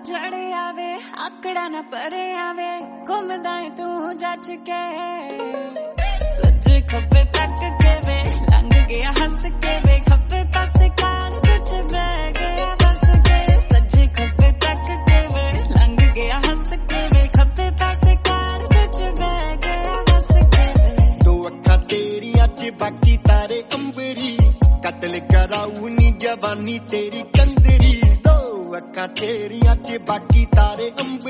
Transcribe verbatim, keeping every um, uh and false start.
चढ़े आवे आकड़ा ना परे आवे घूमदा है तू जच के सज्जे खब्बे तक के वे लंघ गया हंस के वे खब्बे पासे कार विच बह गया बस के सज्जे खब्बे तक के वे लंघ गया हंस के वे खब्बे पासे कार विच बह गया बस के वे दो अखा तेरियां च बाकी तारे अंबरी कतल कराऊ नी जवानी तेरी कंदरी दो अखा तेरियां च बाकी तारे अंबरी